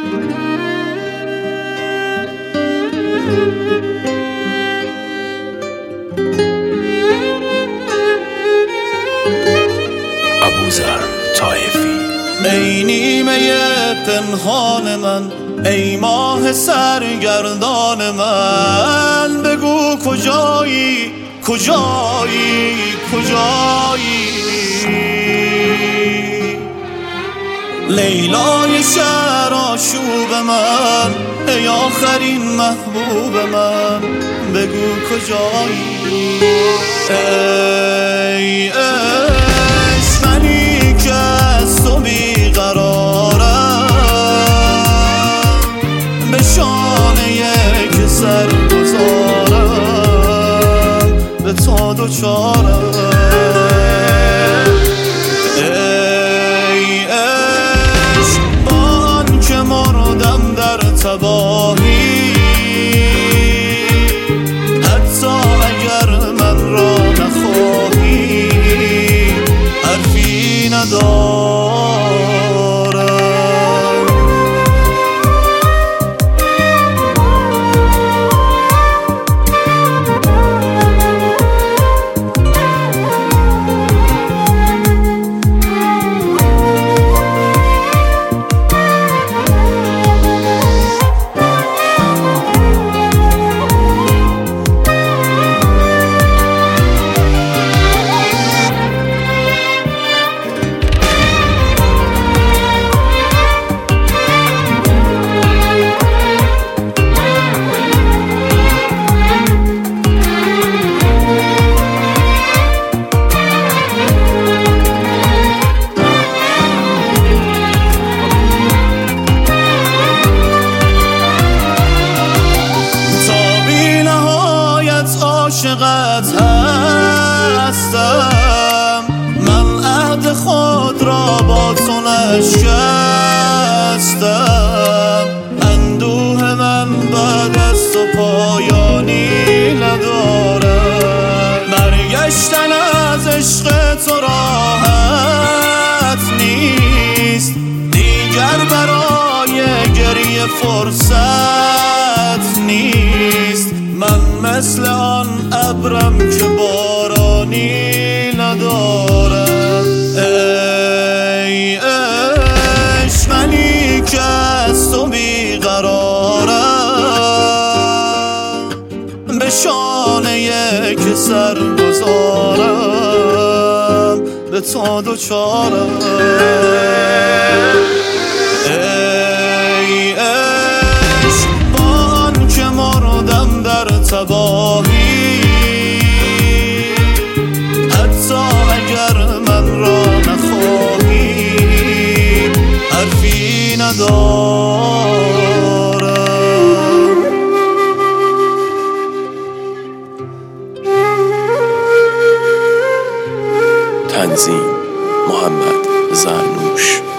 ابوذر طائفی. ای نیمه پنهان من، ای ماه سرگردان من، بگو کجایی کجایی کجایی؟ لیلای شهر آشوب من، ای آخرین محبوب من، بگو کجایی؟ ای عشق منی که از تو بیقرارم، به شانه یک سر گذارم، به تو دوچارم. ای عشق با آن که مردم در تباهی، حتی اگر من را نخواهی حرفی ندارم. عاشقت هستم، من عهد خود را با تو نشکستم، اندوه من بعد از تو پایانی ندارم، برگشتن از عشق تو راحت نیست، دیگر برای گریه فرصت نیست، من مثل آن ابرم که بارانی ندارم. ای عشق منی که از تو بیقرارم، به شانه یک سر گذارم، به تو دوچارم. ای عشق با آن که مردم در تباهی، حتی اگر من را نخواهی حرفی ندارم. تنظیم محمد زرنوش.